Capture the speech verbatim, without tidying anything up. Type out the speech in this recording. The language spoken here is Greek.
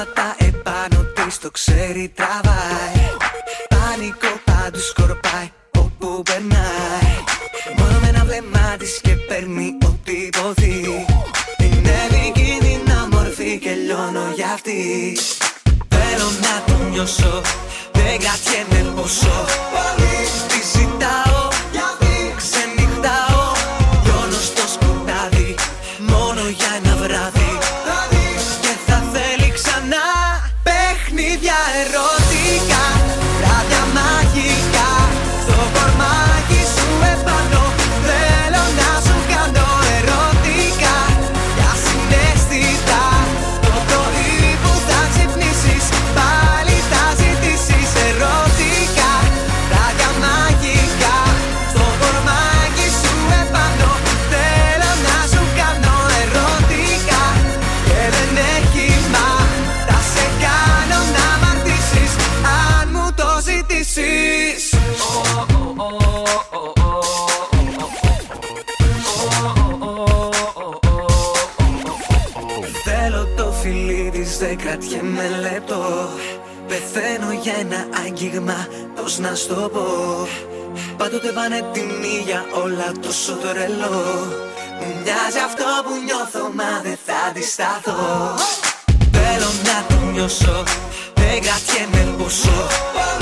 βήματα επάνω της, το ξέρει τραβάει. Πανικό πάντου σκορπάει όπου περνάει. Μόνο με ένα βλέμμα της και παίρνει ό,τι υποθεί. Είναι επικίνδυνα μορφή και λιώνω για αυτή. Θέλω να το νιώσω, δεν κρατιέμαι πόσο. Τη ζητάω, ξενυχτάω, λιώνω στο σκοτάδι, μόνο για ένα βράδυ. Και θα θέλει ξανά παιχνίδια ερωτικά, βράδια μαγικά. Στο κορμάκι σου επάνω θέλω να σου κάνω ερωτικά. Για συναίσθητα το πρωί που θα ξυπνήσεις, πάλι θα ζητήσεις ερωτικά. Βράδια μαγικά. Στο κορμάκι σου επάνω θέλω να σου κάνω ερωτικά. Και δεν έχει μα, θα σε κάνω να μ' αρτήσεις αν μου το ζητήσεις. Θέλω το φιλί της, δεν κρατιέμαι λεπτό. Πεθαίνω για ένα άγγιγμα, πώς να στο πω. Πάντοτε πανέτοιμη για όλα, τόσο τρελό. Μου μοιάζει αυτό που νιώθω, μα δεν θα αντισταθώ. Θέλω να το νιώσω, δεν κρατιέμαι πόσο.